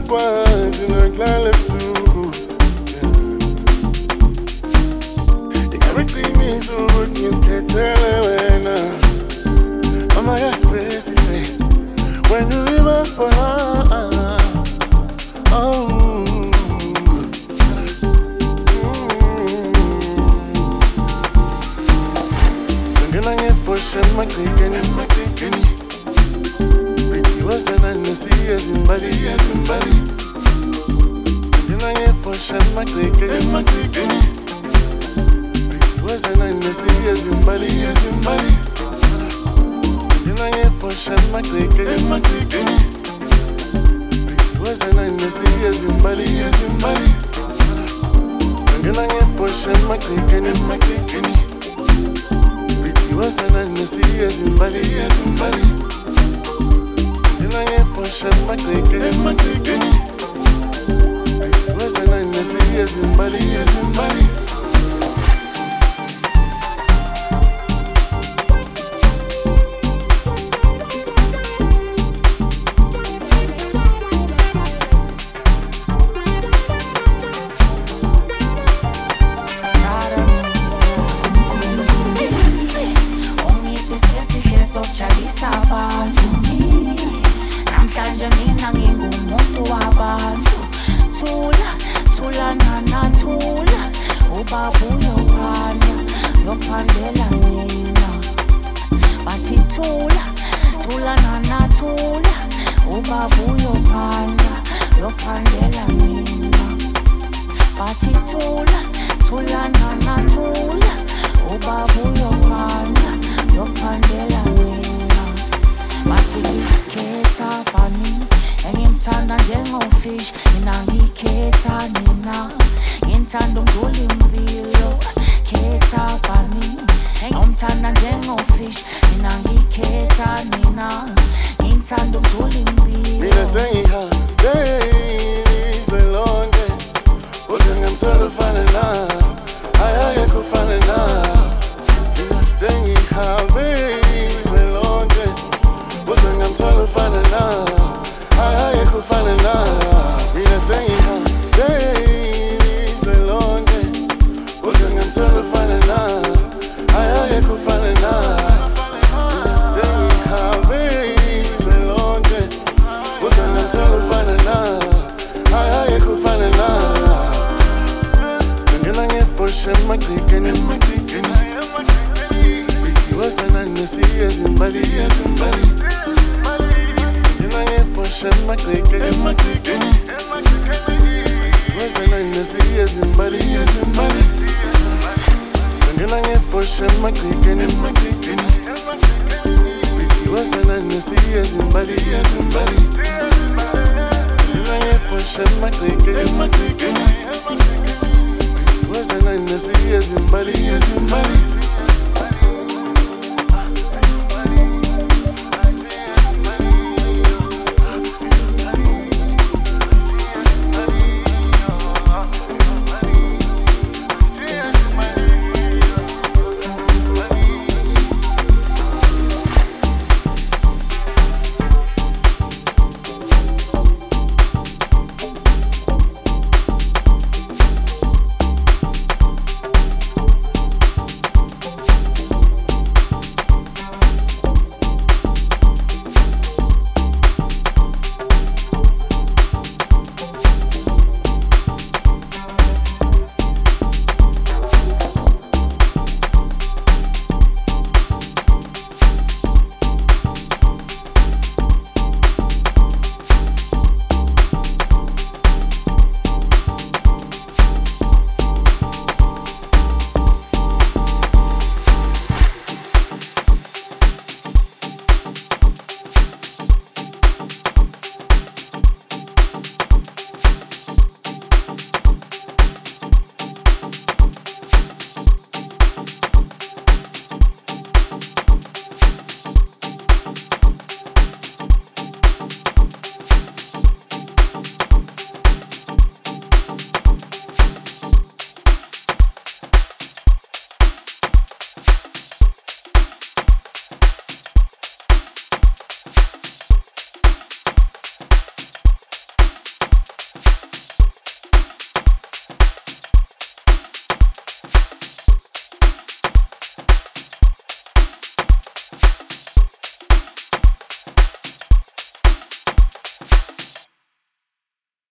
ngiyakwazi nokulala ebusuku ingabe qiniso ukuthi ngizikhethele wena mama yasibesise when you remember for her my clicking, pretty was an unnecessary somebody. You know you for sure my clicking, pretty was an unnecessary somebody. You know you for sure my clicking, pretty was an unnecessary somebody. You know you for sure my clicking. Was an unnecessary somebody. You know you for sure my clicking. Was an unnecessary somebody. Sochalisa abantu namhlanje mina ngingumuntu wabantu thula nana thula ubaba uyophandela mina bathi thula nana thula ubaba uyophandela mina bathi thula nana thula ubaba uyophandela mina bathi ngikhetha bani engimthanda njengofish mina ngikhetha nina ngithanda umdlula impilo khetha bani engimthanda njengofish mina ngikhetha nina ngithanda umdlula impilo mina sengihambe izwe lonke kodwa ngimthola ufana nawe ayeke ufana nawe sengihambe izwe lonke kodwa ngimthola ufana nawe ayeke ufana nawe mina sengihambe izwe lonke kodwa ngimthola ufana nawe ayeke ufana nawe sengihambe izwe lonke kodwa ngimthola ufana nawe ayeke ufana nawe sengena ngefoshe emagcikeni was an unnecessary somebody. You know you for sure my clicking. Was an unnecessary somebody. You know you for sure my clicking. Was an unnecessary somebody. You know you for sure my clicking. Was an unnecessary somebody.